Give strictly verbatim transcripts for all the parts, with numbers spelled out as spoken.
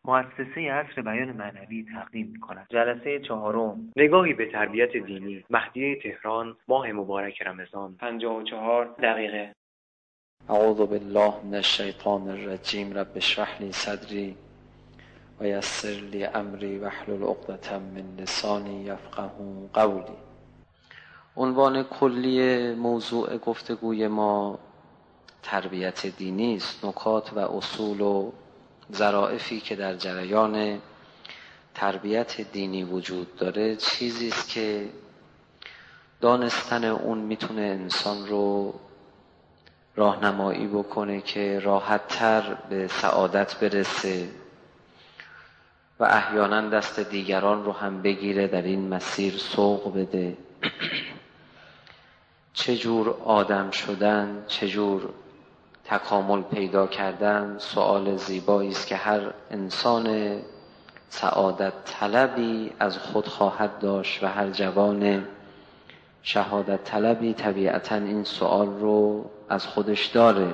مؤسسه عصر بیان معنوی تقدیم می‌کند. جلسه چهارم، نگاهی به تربیت دینی، مهدیه تهران، ماه مبارک رمضان، پنجاه و چهار دقیقه. اعوذ بالله من الشیطان الرجیم. رب اشرح لی صدری و یسر لی امری واحلل عقدة من لسانی یفقهوا قولی. عنوان کلی موضوع گفتگوی ما تربیت دینی است. نکات و اصول و ظرافی که در جریان تربیت دینی وجود داره چیزی است که دانستن اون میتونه انسان رو راهنمایی بکنه که راحت‌تر به سعادت برسه و احیانا دست دیگران رو هم بگیره در این مسیر سوق بده. چجور آدم شدن، چجور تکامل پیدا کردن سؤال زیبایی است که هر انسان سعادت طلبی از خود خواهد داشت و هر جوان شهادت طلبی طبیعتاً این سؤال رو از خودش داره.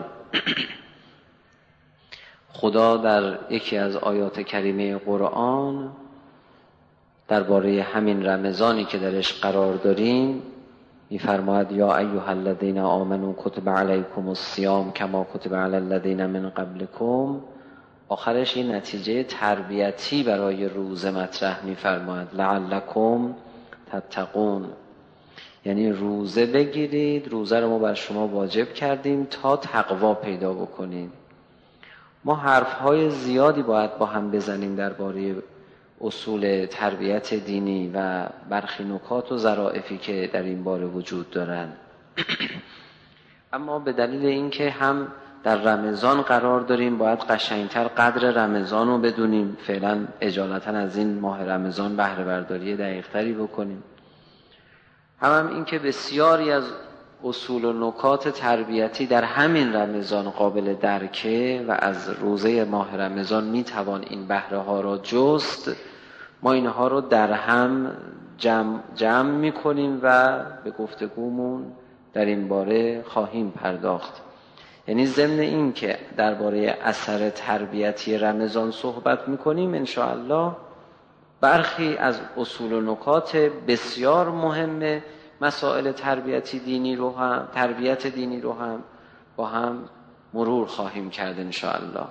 خدا در یکی از آیات کریمه قرآن درباره همین رمضانی که درش قرار داریم می‌فرماید یا ایها الذین آمنوا کتب علیکم الصیام کما کتب علی الذین من قبلکم. آخرش این نتیجه تربیتی برای روزه مطرح می‌فرماید لعلکم تتقون، یعنی روزه بگیرید، روزه رو ما بر شما واجب کردیم تا تقوا پیدا بکنید. ما حرف‌های زیادی باید با هم بزنیم درباره اصول تربیت دینی و برخی نکات و ظرافی که در این باره وجود دارند. اما به دلیل اینکه هم در رمضان قرار داریم باید قشنگتر قدر رمضان رو بدونیم، فعلا اجالتا از این ماه رمضان بهره برداری دقیق‌تری بکنیم. هم, هم این که بسیاری از اصول و نکات تربیتی در همین رمضان قابل درکه و از روزه ماه رمضان میتوان این بهره ها را جست. ما اینها رو در هم جمع, جمع میکنیم و به گفتگومون در این باره خواهیم پرداخت. یعنی ضمن این که درباره اثر تربیتی رمضان صحبت میکنیم انشاءالله برخی از اصول و نکات بسیار مهم مسائل تربیتی دینی رو هم تربیت دینی رو هم با هم مرور خواهیم کرد انشاءالله.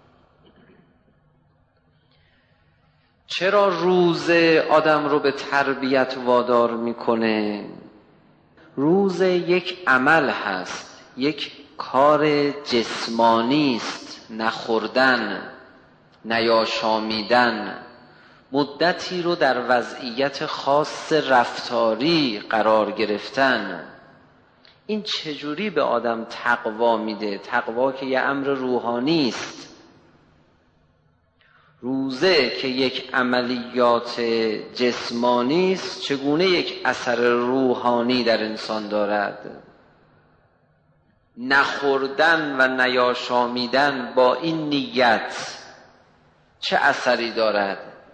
چرا روزه آدم رو به تربیت وادار میکنه؟ روزه یک عمل هست، یک کار جسمانی است، نخوردن، نیاشامیدن، مدتی رو در وضعیت خاص رفتاری قرار گرفتن. این چجوری به آدم تقوا میده؟ تقوا که یه امر روحانی است. روزه که یک عملیات جسمانی است چگونه یک اثر روحانی در انسان دارد؟ نخوردن و نیاشامیدن با این نیت چه اثری دارد؟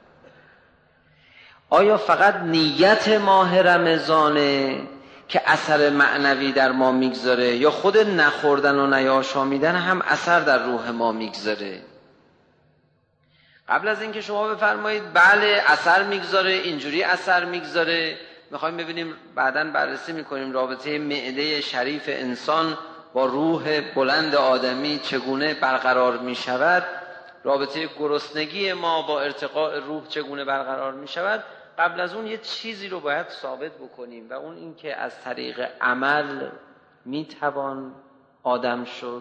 آیا فقط نیت ماه رمضانه که اثر معنوی در ما میگذاره یا خود نخوردن و نیاشامیدن هم اثر در روح ما میگذاره؟ قبل از اینکه شما بفرمایید بله اثر میگذاره، اینجوری اثر میگذاره، میخوایم ببینیم بعداً بررسی میکنیم رابطه معده شریف انسان با روح بلند آدمی چگونه برقرار میشود، رابطه گرسنگی ما با ارتقاء روح چگونه برقرار میشود. قبل از اون یه چیزی رو باید ثابت بکنیم و اون این که از طریق عمل میتوان آدم شد،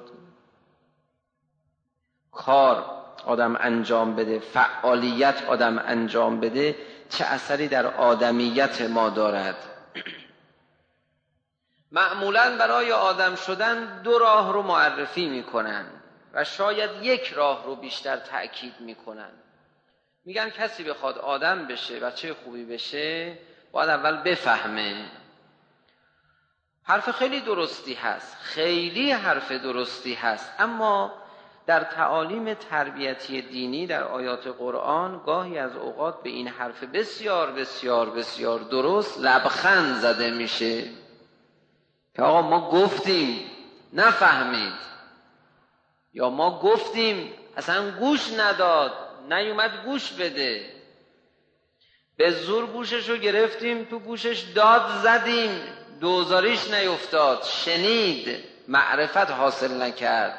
کار آدم انجام بده، فعالیت آدم انجام بده، چه اثری در آدمیت ما دارد. معمولاً برای آدم شدن دو راه رو معرفی میکنن و شاید یک راه رو بیشتر تأکید میکنن. میگن کسی بخواد آدم بشه و چه خوبی بشه باید اول بفهمه. حرف خیلی درستی هست، خیلی حرف درستی هست، اما در تعالیم تربیتی دینی در آیات قرآن گاهی از اوقات به این حرف بسیار بسیار بسیار درست لبخند زده میشه که آقا ما گفتیم نفهمید، یا ما گفتیم اصلا گوش نداد نیومد گوش بده، به زور گوششو گرفتیم، تو گوشش داد زدیم، دوزاریش نیفتاد، شنید معرفت حاصل نکرد.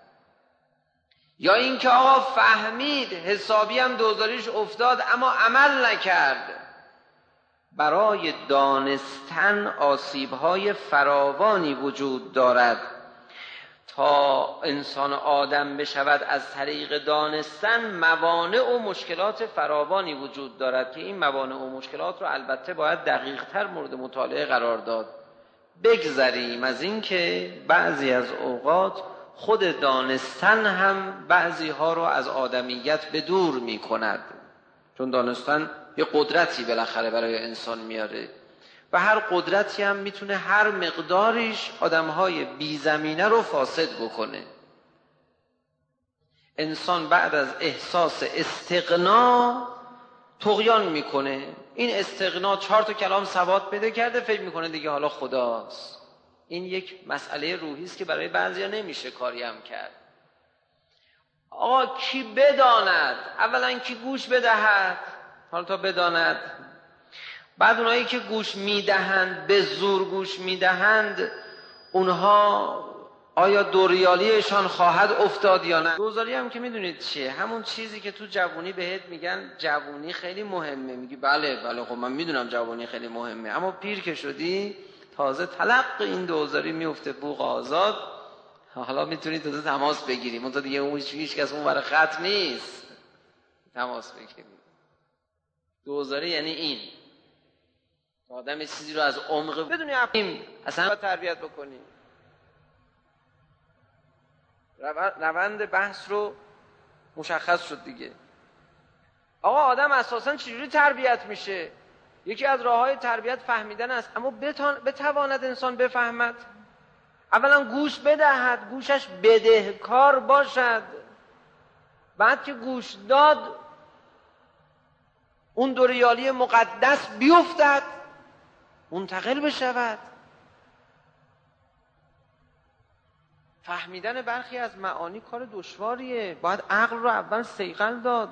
یا اینکه آقا فهمید حسابی هم دوزاریش افتاد اما عمل نکرد. برای دانستن آسیب‌های فراوانی وجود دارد. تا انسان آدم بشود از طریق دانستن، موانع و مشکلات فراوانی وجود دارد که این موانع و مشکلات رو البته باید دقیق‌تر مورد مطالعه قرار داد. بگذریم از این که بعضی از اوقات خود دانستن هم بعضی ها رو از آدمیت به دور می کند، چون دانستن یه قدرتی بالاخره برای انسان میاره و هر قدرتی هم میتونه هر مقداریش آدمهای بی زمینه رو فاسد بکنه. انسان بعد از احساس استغنا طغیان میکنه. این استغنا چهار تا کلام سواد پیدا کرده، فکر میکنه دیگه حالا خداست. این یک مسئله روحی است که برای بعضیا نمیشه کاری هم کرد. آقا کی بداند؟ اولا کی گوش بدهد؟ حالا تا بداند. بعد اونایی که گوش میدهند، به زور گوش میدهند، اونها آیا دوریالیشان خواهد افتاد یا نه؟ دوزاری هم که میدونید چیه؟ همون چیزی که تو جوونی بهت میگن جوونی خیلی مهمه، میگی بله بله خب من میدونم جوونی خیلی مهمه، اما پیر که شدی تازه تلق این دوزاری میفته بوق آزاد، حالا میتونی تازه تماس بگیری، منتها دیگه اون هیچ کس اون ور خط نیست تماس بگیری. دوزاری یعنی این آدم چیزی رو از عمق بدونی اصلا تربیت بکنی. روند بحث رو مشخص شد دیگه. آقا آدم اساساً چجوری تربیت میشه؟ یکی از راه‌های تربیت فهمیدن است، اما بتواند انسان بفهمد. اولا گوش بدهد، گوشش بدهکار باشد. بعد که گوش داد اون دوریالی مقدس بیفتد، منتقل بشود. فهمیدن برخی از معانی کار دشواریه. باید عقل رو اول صیقل داد،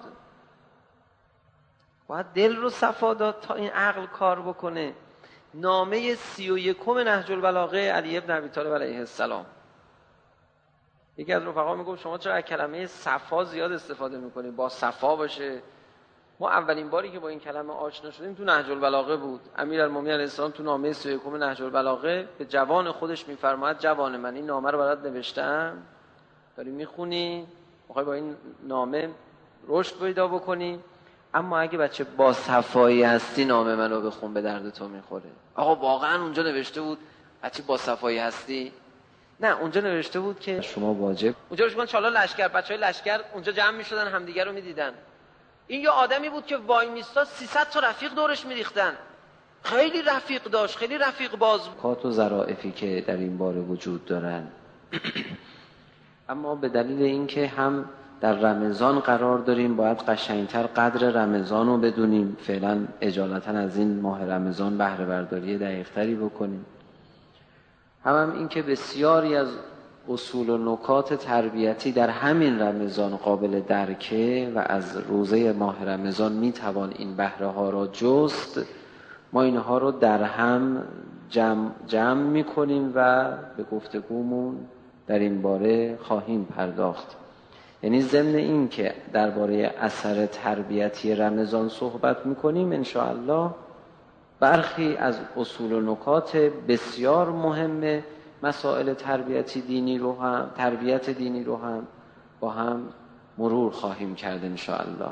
باید دل رو صفا داد تا این عقل کار بکنه. نامه سی و یکم نهج البلاغه علی ابن ابی طالب علیه السلام، یکی از رفقا میگفت شما چرا کلمه صفا زیاد استفاده میکنید؟ با صفا باشه. ما اولین باری که با این کلمه آشنا شدیم تو نهج البلاغه بود. امیرالمومنین علیه السلام تو نامه سی و یکم نهج البلاغه به جوان خودش میفرماید جوان من این نامه رو برات نوشتم، داری میخونی، میخوای با این نامه رشد پیدا بکنی، اما اگه بچه با صفایی هستی نامه منو بخون، به درد تو میخوره. آقا واقعا اونجا نوشته بود بچه با صفایی هستی؟ نه، اونجا نوشته بود که شما واجب اونجا روش کن چالا لشکر، بچهای لشکر اونجا جمع میشدن همدیگه رو میدیدن. این یه آدمی بود که وای میستا سیصد تا رفیق دورش میریختن، خیلی رفیق داشت، خیلی رفیق باز. کات و ظرافی که در این باره وجود دارن اما به دلیل اینکه هم در رمضان قرار داریم باید قشنگتر قدر رمضان رو بدونیم، فعلا اجالتا از این ماه رمضان بهره برداری دقیق‌تری بکنیم. هم هم این که بسیاری از اصول و نکات تربیتی در همین رمضان قابل درکه و از روزه ماه رمضان میتوان این بهره ها را جست. ما اینها رو در هم جمع, جمع میکنیم و به گفتگومون در این باره خواهیم پرداخت. یعنی ضمن این که درباره اثر تربیتی رمضان صحبت میکنیم، انشاءالله برخی از اصول و نکات بسیار مهم مسائل تربیتی دینی رو هم تربیت دینی رو هم با هم مرور خواهیم کرد انشاءالله.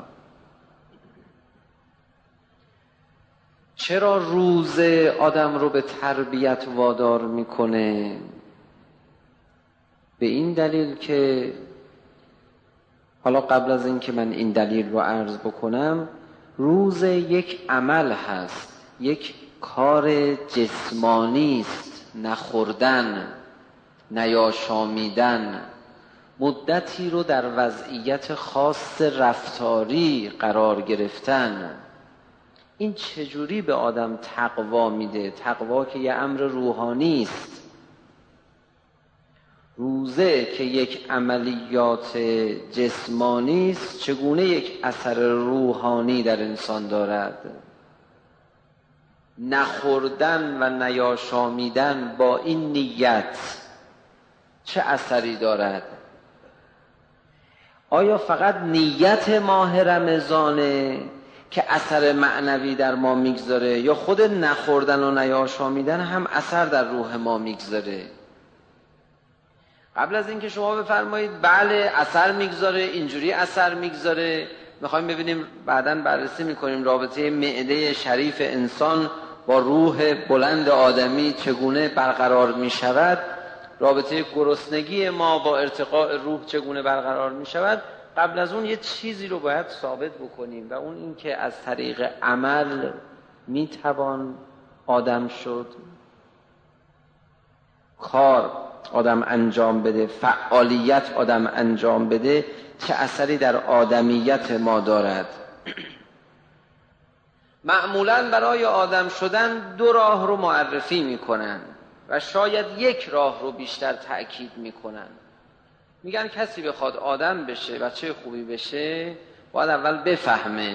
چرا روزه آدم رو به تربیت وادار میکنه؟ به این دلیل که حالا قبل از این که من این دلیل رو عرض بکنم، روزه یک عمل هست، یک کار جسمانی است. نخوردن، نیاشامیدن، مدتی رو در وضعیت خاص رفتاری قرار گرفتن. این چجوری به آدم تقوا میده؟ تقوا که یه امر روحانی است. روزه که یک عملیات جسمانی است چگونه یک اثر روحانی در انسان دارد. نخوردن و نیاشامیدن با این نیت چه اثری دارد؟ آیا فقط نیت ماه رمضانه که اثر معنوی در ما میگذاره یا خود نخوردن و نیاشامیدن هم اثر در روح ما میگذاره؟ قبل از اینکه شما بفرمایید بله اثر میگذاره، اینجوری اثر میگذاره، میخوایم ببینیم بعداً بررسی میکنیم رابطه معده شریف انسان با روح بلند آدمی چگونه برقرار میشود، رابطه گرسنگی ما با ارتقاء روح چگونه برقرار میشود. قبل از اون یه چیزی رو باید ثابت بکنیم و اون این که از طریق عمل میتوان آدم شد، کار آدم انجام بده، فعالیت آدم انجام بده، چه اثری در آدمیت ما دارد. معمولاً برای آدم شدن دو راه رو معرفی میکنن و شاید یک راه رو بیشتر تأکید میکنن. میگن کسی بخواد آدم بشه، بچه خوبی بشه، باید اول بفهمه.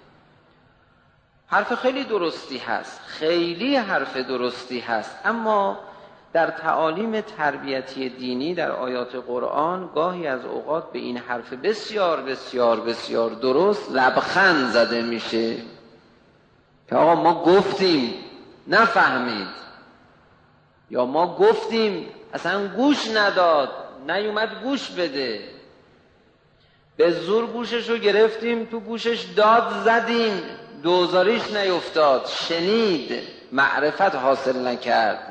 حرف خیلی درستی هست، خیلی حرف درستی هست، اما در تعالیم تربیتی دینی در آیات قرآن گاهی از اوقات به این حرف بسیار بسیار بسیار درست لبخند زده میشه که آقا ما گفتیم نفهمید، یا ما گفتیم اصلا گوش نداد، نیومد گوش بده، به زور گوشش رو گرفتیم تو گوشش داد زدیم، دوزاریش نیفتاد، شنید معرفت حاصل نکرد.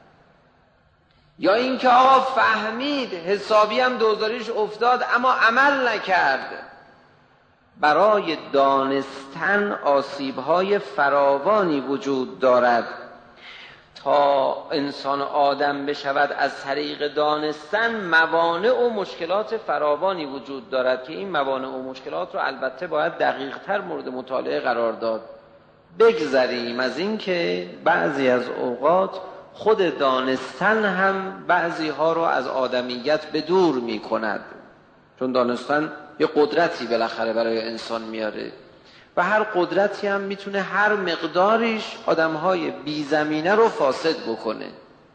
یا اینکه آقا فهمید حسابی هم دوزاریش افتاد اما عمل نکرد. برای دانستن آسیب‌های فراوانی وجود دارد. تا انسان آدم بشود از طریق دانستن موانع و مشکلات فراوانی وجود دارد که این موانع و مشکلات رو البته باید دقیق‌تر مورد مطالعه قرار داد. بگذریم از این که بعضی از اوقات خود دانستن هم بعضی ها رو از آدمیت به دور می کند، چون دانستن یه قدرتی بالاخره برای انسان میاره و هر قدرتی هم میتونه هر مقداریش آدمهای بی زمینه رو فاسد بکنه.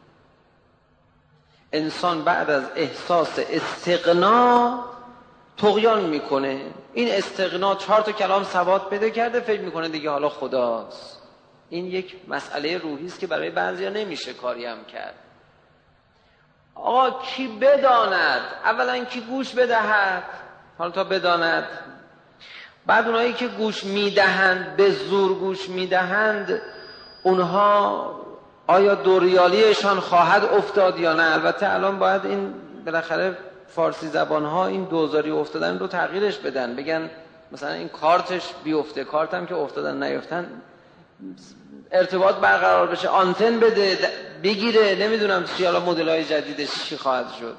انسان بعد از احساس استغنا طغیان میکنه. این استغنا چهار تا کلام سواد پیدا کرده، فکر میکنه دیگه حالا خداست. این یک مسئله روحی است که برای بعضیا نمیشه کاری هم کرد. آقا کی بداند؟ اولا کی گوش بدهد؟ حالا تا بداند. بعد اونایی که گوش میدهند، به زور گوش میدهند، اونها آیا دوریالیشان خواهد افتاد یا نه؟ البته الان باید این بالاخره فارسی زبان ها این دوزاری افتادن رو تغییرش بدن، بگن مثلا این کارتش بیفته، کارتم که افتادن نیفتن ارتباط برقرار بشه، آنتن بده بگیره، نمیدونم چی، حالا مدل‌های جدیدش چی خواهد شد.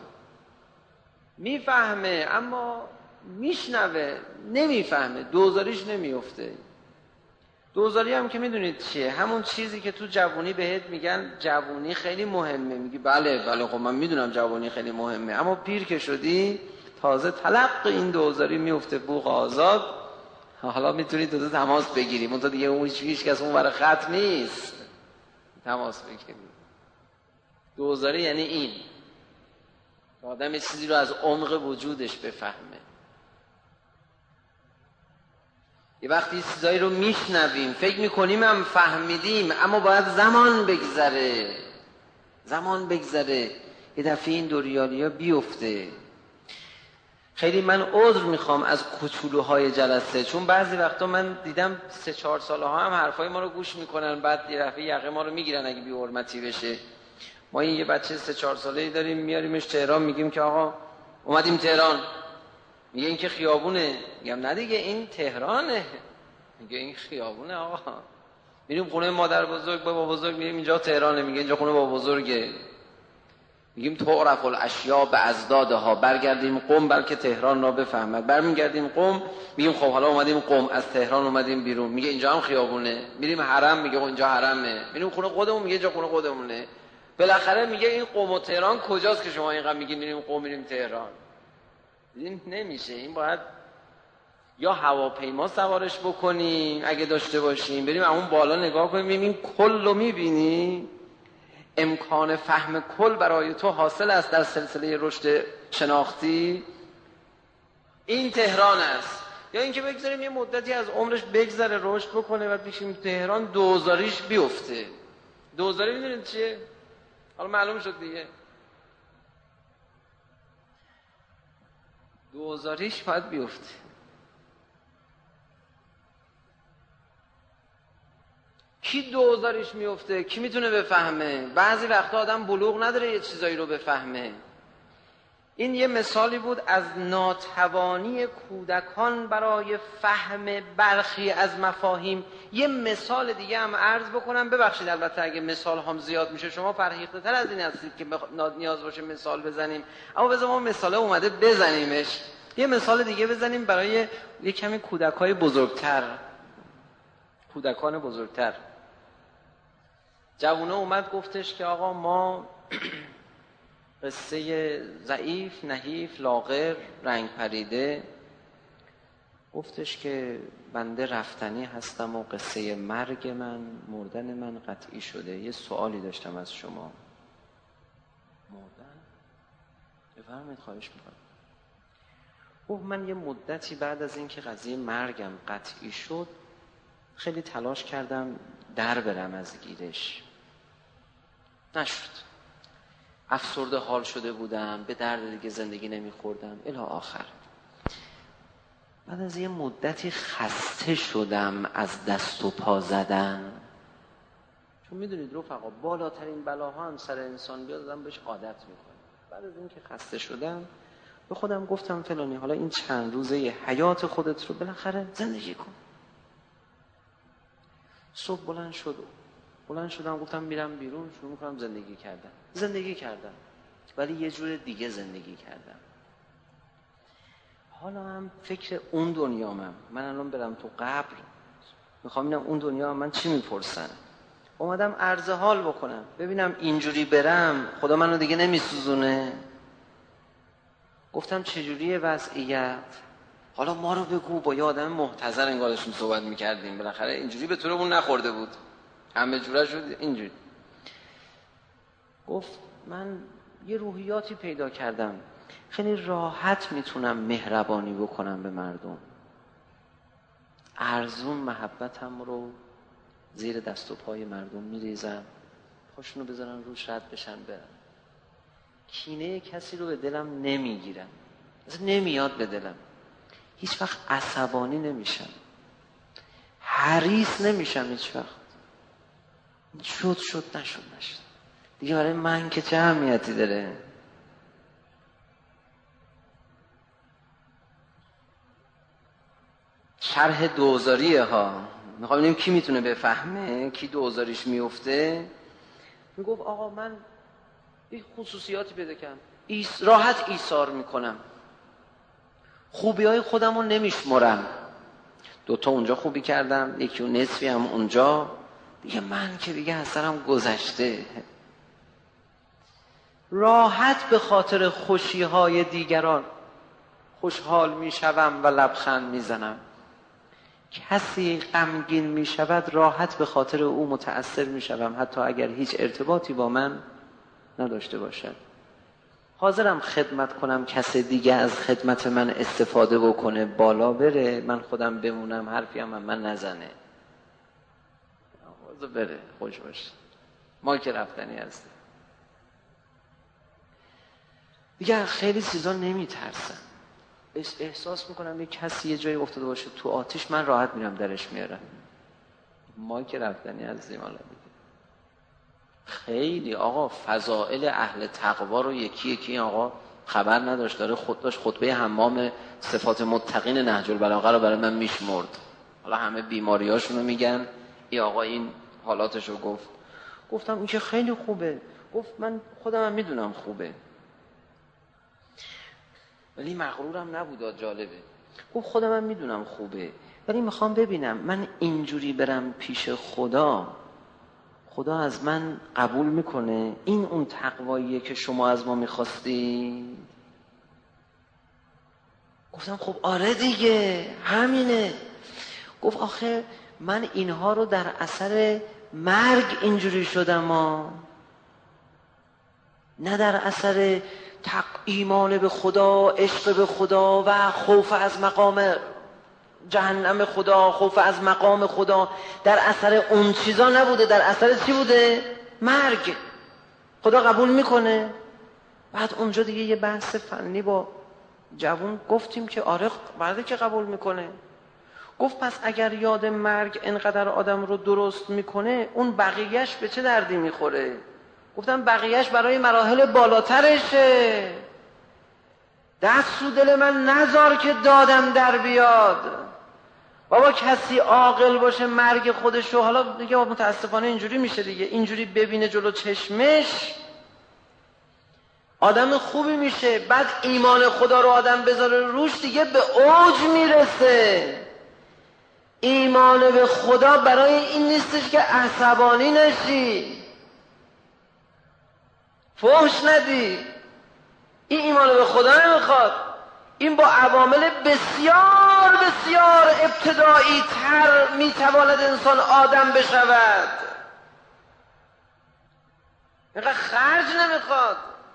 میفهمه اما میشنوه نمیفهمه، دوزاریش نمیفته. دوزاری هم که میدونید چیه، همون چیزی که تو جوانی بهت میگن جوانی خیلی مهمه، میگی بله بله خب من میدونم جوانی خیلی مهمه، اما پیر که شدی تازه تلق این دوزاری میفته بوق آزاد. حالا میتونید تازه تماس بگیریم، اون تا دیگه اون هیچ کس اون برای خط نیست تماس بگیریم. دوزاری یعنی این آدم چیزی رو از عمق وجودش بفهمه. یه وقتی چیزایی رو میشنویم فکر میکنیم هم فهمیدیم، اما باید زمان بگذره، زمان بگذره، یه دفعه این دوریالیا بیفته. خیلی من عذر میخوام از کوچولوهای جلسه، چون بعضی وقتا من دیدم سه چهار ساله ها هم حرفای ما رو گوش میکنن، بعد یه دفعه یقه ما رو میگیرن اگه بی حرمتی بشه. ما این یه بچه سه چهار ساله‌ای داریم میاریمش تهران، میگیم که آقا اومدیم تهران، میگه این که خیابونه، میگم نه دیگه این تهرانه، میگه این خیابونه آقا. میریم خونه مادر بزرگ بابا بزرگ، میریم اینجا تهرانه، میگه اینجا خونه بابا بزرگه. میگیم تعرف الاشیاء بازدادها، برگردیم قم بلکه تهران را بفهمد. برمیگردیم قم میگیم خب حالا اومدیم قم، از تهران اومدیم بیرون، میگه اینجا هم خیابونه. میریم حرم، میگه اینجا حرمه. میریم خونه خودمون، میگه اینجا خونه خودمونه. بالاخره میگه این قم و تهران کجاست که شما اینقدر میگین میریم قم میریم تهران؟ این نمیشه. این باید یا هواپیما سوارش بکنیم اگه داشته باشیم، بریم اون بالا نگاه کنیم ببینیم این کل رو میبینی، امکان فهم کل برای تو حاصل است در سلسله رشد شناختی، این تهران است. یا اینکه بگذاریم یه مدتی از عمرش بگذره رشد بکنه و بشیم تهران دوزاریش بیفته. دوزاری میدونید چیه؟ حالا معلوم شد دیگه. دوزاریش باید بیفته. کی دوزاریش میفته؟ کی میتونه بفهمه؟ بعضی وقتا آدم بلوغ نداره یه چیزایی رو بفهمه. این یه مثالی بود از ناتوانی کودکان برای فهم برخی از مفاهیم. یه مثال دیگه هم عرض بکنم، ببخشید البته اگه مثال هم زیاد میشه، شما فرهیخته تر از این هستید که نیاز باشه مثال بزنیم، اما بذار ما مثاله اومده بزنیمش. یه مثال دیگه بزنیم برای یه کمی کودکای بزرگتر، کودکان بزرگتر. جوونه اومد گفتش که آقا ما قصه ضعیف، نحیف، لاغر، رنگ پریده، گفتش که بنده رفتنی هستم و قصه مرگ من، مردن من قطعی شده. یه سوالی داشتم از شما. مردن؟ بفرمایید، خواهش میکنم. گفت من یه مدتی بعد از اینکه قضیه مرگم قطعی شد خیلی تلاش کردم در برم از گیرش، نشد. افسرده حال شده بودم، به درد دیگه زندگی نمیخوردم الی آخر. بعد از یه مدتی خسته شدم از دست و پا زدن، چون میدونید رفقا بالاترین بلاها هم سر انسان بیاد آدم بهش عادت میکنه. بعد از اینکه خسته شدم به خودم گفتم فلانی حالا این چند روزه حیات خودت رو بالاخره زندگی کن. صبح بلند شد بلند شدم گفتم میرم بیرون، شروع میکنم زندگی کردم. زندگی کردم ولی یه جور دیگه زندگی کردم. حالا هم فکر اون دنیامم. من الان برم تو قبر میخوام اینم اون دنیا من چی میپرسن. اومدم عرض حال بکنم ببینم اینجوری برم خدا منو دیگه نمیسوزونه. گفتم چجوریه وضعیت؟ حالا ما رو بگو. با یه آدم محتضر انگارشون صحبت میکردیم، بالاخره اینجوری به طورمون نخورده بود، همه جوره شد اینجوری. گفت من یه روحیاتی پیدا کردم، خیلی راحت میتونم مهربانی بکنم به مردم، ارزون محبتم رو زیر دست و پای مردم میریزم، پاشونو بذارن روش رد بشن برن. کینه کسی رو به دلم نمیگیرم، اصلا نمیاد به دلم، هیچ وقت عصبانی نمیشم، حریص نمیشم هیچ وقت. شد شد نشد نشد دیگه، برای من که چه اهمیتی داره. شرح دوزاریه ها، میخوام ببینیم کی میتونه بفهمه، کی دوزاریش میفته. میگفت آقا من این خصوصیاتی پیدا کردم، ایس راحت ایثار میکنم، خوبی های خودم رو نمیشمرم، دوتا اونجا خوبی کردم یکی و نصفی هم اونجا، دیگه من که دیگه از سرم گذشته. راحت به خاطر خوشی های دیگران خوشحال میشوم و لبخند میزنم. کسی غمگین میشود راحت به خاطر او متأثر میشوم، حتی اگر هیچ ارتباطی با من نداشته باشد. حاضرم خدمت کنم کسی دیگه از خدمت من استفاده بکنه، بالا بره، من خودم بمونم، حرفی هم من نزنه، حاضر بره، خوش باشه، ما که رفتنی هستیم. دیگه خیلی چیزا نمیترسم، احساس میکنم یک کسی یه جایی افتاده باشه تو آتیش، من راحت میرم درش میارم، ما که رفتنی هستیم. حالا دیگه خیلی آقا فضائل اهل تقوا رو یکی یکی آقا خبر نداشت، داره خود داشت خطبه حمام صفات متقین نهج البلاغه رو برای من میشمرد. حالا همه بیماریاشون رو میگن، ای آقا این حالاتش رو گفت. گفتم این که خیلی خوبه. گفت من خودم هم میدونم خوبه، ولی مغرورم نبود. جالبه. گفت خودم هم میدونم خوبه، ولی میخوام ببینم من اینجوری برم پیش خدا، خدا از من قبول میکنه؟ این اون تقواییه که شما از ما میخواستی؟ گفتم خب آره دیگه همینه. گفت آخه من اینها رو در اثر مرگ اینجوری شدم ها، نه در اثر تق ایمان به خدا، عشق به خدا و خوف از مقام جهنم خدا، خوف از مقام خدا، در اثر اون چیزا نبوده، در اثر چی بوده؟ مرگ. خدا قبول میکنه؟ بعد اونجا دیگه یه بحث فنی با جوون گفتیم که آره بعده که قبول میکنه. گفت پس اگر یاد مرگ انقدر آدم رو درست میکنه، اون بقیهش به چه دردی میخوره؟ گفتم بقیهش برای مراحل بالاترشه. دست رو دل من نذار که دادم در بیاد. بابا کسی عاقل باشه مرگ خودشو، حالا دیگه متاسفانه اینجوری میشه دیگه، اینجوری ببینه جلو چشمش آدم خوبی میشه، بعد ایمان خدا رو آدم بذاره روش دیگه به اوج میرسه. ایمان به خدا برای این نیستش که عصبانی نشی، فحش ندی. این ایمان به خدا نمیخواد. این با عوامل بسیار بسیار ابتدایی تر میتواند انسان آدم بشود. اینقدر خرج نمیخواد.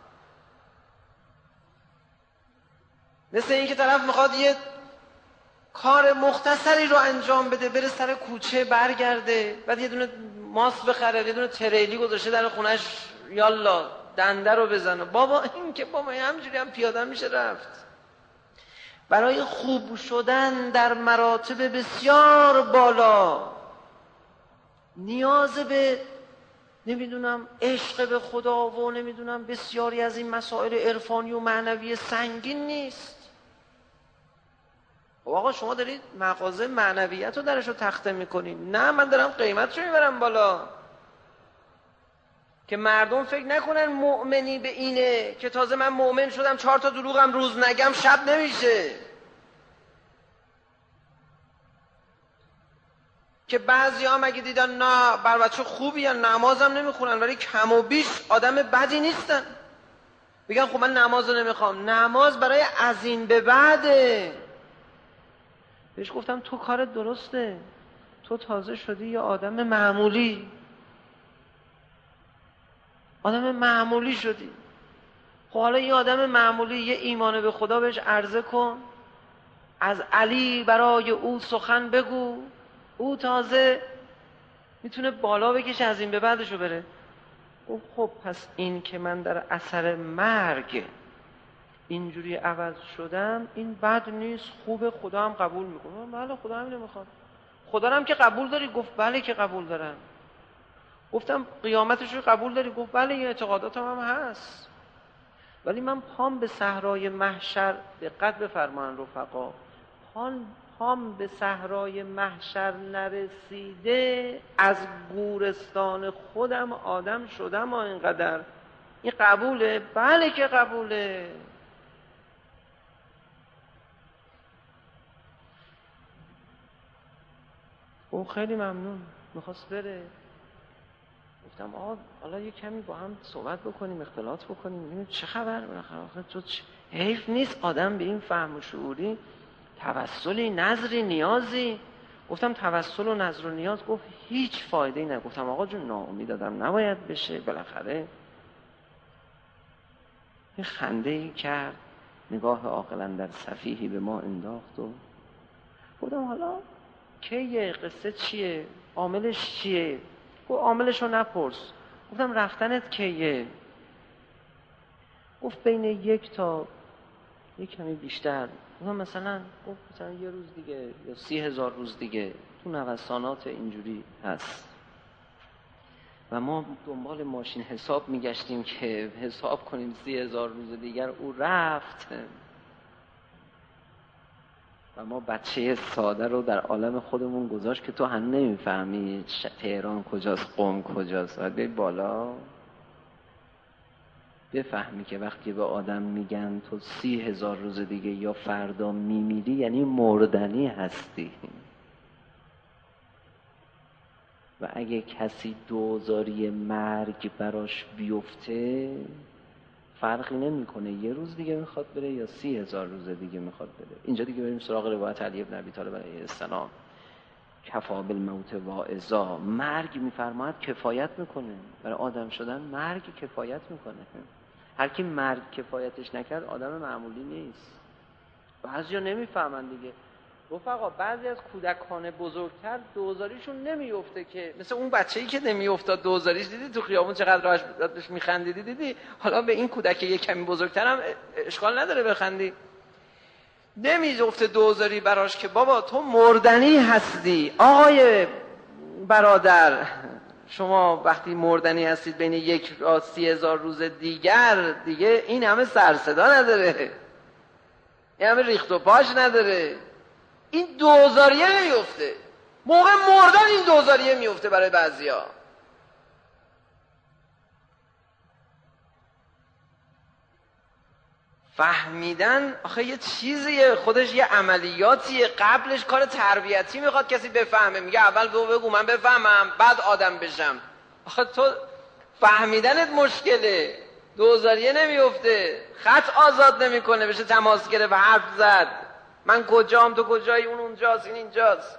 مثل این که طرف میخواد یه کار مختصری رو انجام بده، بره سر کوچه برگرده، بعد یه دونه ماست بخره، یه دونه تریلی گذاشته در خونش، یالا دنده رو بزنه. بابا این که بابا همجوری هم پیاده میشه رفت. برای خوب شدن در مراتب بسیار بالا نیاز به نمیدونم عشق به خدا و نمیدونم بسیاری از این مسائل عرفانی و معنوی سنگین نیست. آقا شما دارید مغازه معنویت رو درش رو تخته میکنید. نه، من دارم قیمتشو میبرم بالا که مردم فکر نکنن مؤمنی به اینه که تازه من مؤمن شدم چهار تا دروغم روز نگم شب نمیشه. که بعضی هم اگه دیدن نه بر بچه خوبی هن، نمازم نمیخونن ولی کم و بیش آدم بدی نیستن، بگن خب من نماز رو نمیخوام. نماز برای از این به بعده. بهش گفتم تو کارت درسته، تو تازه شدی یه آدم معمولی، آدم معمولی شدی. خب حالا یه آدم معمولی یه ایمان به خدا بهش عرضه کن، از علی برای او سخن بگو، او تازه میتونه بالا بکشه از این به بعدشو بره. او خب پس این که من در اثر مرگ اینجوری عوض شدم این بد نیست، خوبه، خدا هم قبول میکنه. بله خدا هم نمیخواد. خدا هم که قبول داری؟ گفت بله که قبول دارم. گفتم قیامتش رو قبول داری؟ گفت بله این اعتقاداتم هم هست، ولی من پام به صحرای محشر، دقت بفرمایید رفقا، پام پام به صحرای محشر نرسیده از گورستان خودم آدم شدم. و اینقدر این قبوله؟ بله که قبوله. او خیلی ممنون، میخواست بره. گفتم آقا حالا یه کمی با هم صحبت بکنیم، اختلاط بکنیم، ببینیم چه خبر. بالاخره تو چه حیف نیست آدم به این فهم و شعوری توسلی، نظری، نیازی. گفتم توسل و نظر و نیاز. گفت هیچ فایده ای نه. گفتم آقا جون ناامید آدم نباید بشه، بالاخره. یه خنده ای کرد، نگاه عاقلاً در سفیهی به ما انداخت و گفتم حالا کیه؟ قصه چیه؟ عاملش چیه؟ گفت عاملش رو نپرس. گفتم رفتنت کیه؟ گفت بین یک تا یک کمی بیشتر. گفتم مثلا؟ گفت مثلا یه روز دیگه یا سی هزار روز دیگه. تو نوسانات اینجوری هست و ما دنبال ماشین حساب میگشتیم که حساب کنیم سی هزار روز دیگر او رفت و ما بچه ساده رو در عالم خودمون گذاشت که تو هم نمیفهمی تهران کجاست، قم کجاست. باید بری بالا بفهمی که وقتی به آدم میگن تو سی هزار روز دیگه یا فردا میمیری، یعنی مردنی هستی. و اگه کسی دوزاری مرگ براش بیفته فرقی نمیکنه یه روز دیگه میخواد بره یا سی هزار روز دیگه میخواد بره. اینجا دیگه بریم سراغ روایت علی بن ابی طالب علیه السلام. کفا بالموت واعظا، مرگ میفرماید کفایت میکنه برای آدم شدن. مرگ کفایت میکنه. هر کی مرگ کفایتش نکرد آدم معمولی نیست. بعضیا نمیفهمن دیگه. رفقا بعضی از کودکان بزرگتر دوزاریشون نمیفته، که مثل اون بچه‌ای که نمیافتاد دوزاریش، دیدی تو خیابون چقدر راش بهش میخندیدی، دیدی؟ حالا به این کودک یک کمی بزرگتر هم اشکال نداره بخندی. نمیفته دوزاری براش که بابا تو مردنی هستی. آقای برادر شما وقتی مردنی هستید بین یک را سی هزار روز دیگر دیگه این همه سر صدا نداره، این همه ریخت و پاش نداره. این دوزاریه نمیفته. موقع مردن این دوزاریه میفته برای بعضیا. فهمیدن آخه یه چیزیه، خودش یه عملیاتیه، قبلش کار تربیتی میخواد کسی بفهمه. میگه اول تو بگو من بفهمم بعد آدم بشم. آخه تو فهمیدنت مشکله. دوزاریه نمیفته، خط آزاد نمیکنه بشه تماس گرفت و حرف زد من کجام تو کجایی، اون اونجاست این اینجاست.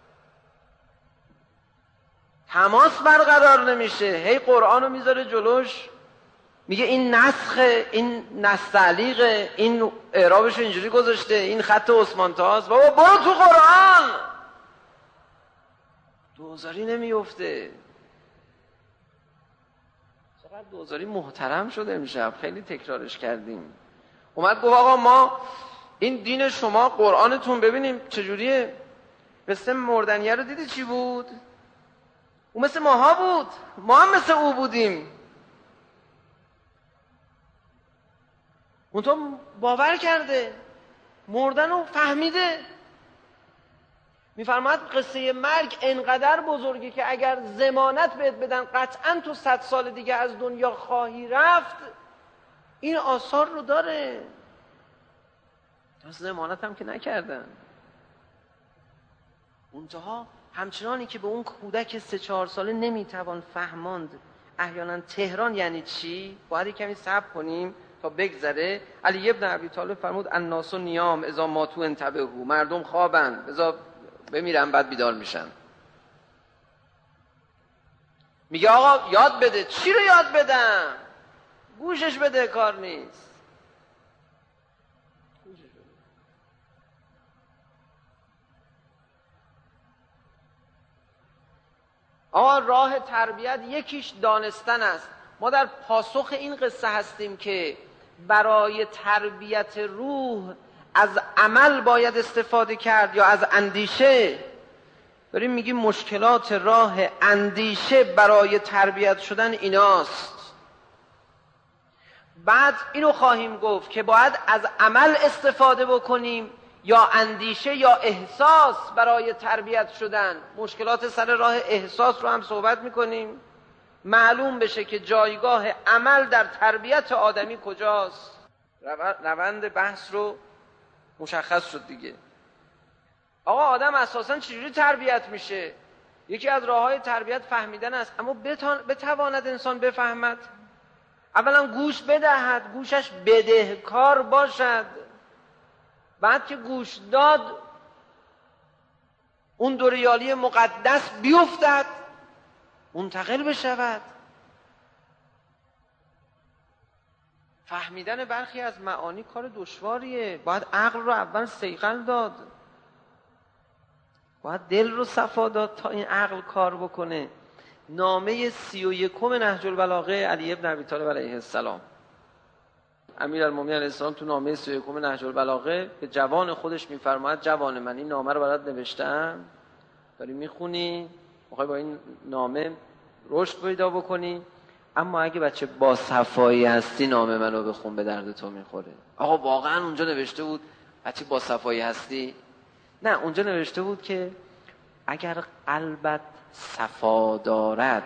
تماس برقرار نمیشه. هی قرآنو میذاره جلوش، میگه این نسخه، این نستعلیقه، این اعرابشو اینجوری گذاشته، این خط عثمان طاست. بابا برو تو قرآن. دوزاری نمیفته. چقدر دوزاری محترم شده امشب، خیلی تکرارش کردیم. اومد گفت آقا ما این دین شما قرآنتون ببینیم چجوریه. مثل مردنیه رو دیدی چی بود؟ اون مثل ماها بود، ما هم مثل او بودیم. اون تو باور کرده، مردن رو فهمیده. میفرماید قصه مرگ انقدر بزرگه که اگر ضمانت بهت بدن قطعا تو صد سال دیگه از دنیا خواهی رفت، این آثار رو داره. ضمانت هم که نکردن. منتها همچنانی که به اون کودک سه چهار ساله نمیتوان فهماند احیانا تهران یعنی چی، باید کمی صبر کنیم تا بگذره. علی ابن ابی طالب فرمود الناس نیام اذا ماتوا انتبهوا، مردم خوابن بذار بمیرن بعد بیدار میشن. میگه آقا یاد بده. چی رو یاد بدم؟ گوشش بده، کار نیست. آقا راه تربیت یکیش دانستن است. ما در پاسخ این قصه هستیم که برای تربیت روح از عمل باید استفاده کرد یا از اندیشه. داریم میگیم مشکلات راه اندیشه برای تربیت شدن ایناست. بعد اینو خواهیم گفت که باید از عمل استفاده بکنیم یا اندیشه یا احساس برای تربیت شدن. مشکلات سر راه احساس رو هم صحبت میکنیم، معلوم بشه که جایگاه عمل در تربیت آدمی کجاست. روند بحث رو مشخص شد دیگه. آقا آدم اساساً چجوری تربیت میشه؟ یکی از راههای تربیت فهمیدن است. اما بتواند انسان بفهمد؟ اولا گوش بدهد، گوشش بدهکار باشد. بعد که گوش داد اون دو ریالی مقدس بیفتد، منتقل بشود. فهمیدن برخی از معانی کار دشواریه. باید عقل رو اول صیقل داد، باید دل رو صفا داد تا این عقل کار بکنه. نامه سی و یکم نهج البلاغه علی ابن ابی طالب علیه السلام. امیرالمومنین علیه السلام تو نامه سی و یکم نهج البلاغه به جوان خودش میفرماید جوان من این نامه رو برات نوشتم، داری میخونی، میخوای با این نامه رشد پیدا بکنی، اما اگه بچه با صفایی هستی نامه منو بخون به درد تو میخوره. آقا واقعا اونجا نوشته بود بچه با صفایی هستی؟ نه، اونجا نوشته بود که اگر قلبت صفا دارد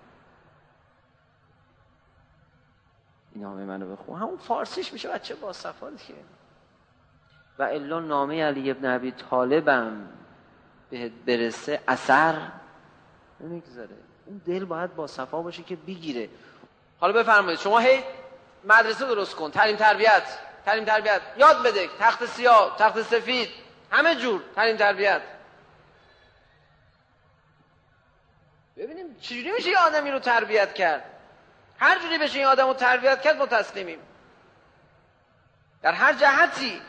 این نامه منو بخون. همون فارسیش میشه بچه با صفا دیگه. و الا نامه علی ابن ابی طالبم بهت برسه اثر نمیگذاره. اون دل باید با صفا باشه که بگیره. حالا بفرمایید شما هی مدرسه درست کن، تعلیم تربیت، تعلیم تربیت یاد بده، تخت سیاه، تخت سفید، همه جور تعلیم تربیت. ببینیم چجوری میشه یه آدمی رو تربیت کرد. هر جوری بشه این آدم رو تربیت کرد ما تسلیمیم، در هر جهتی.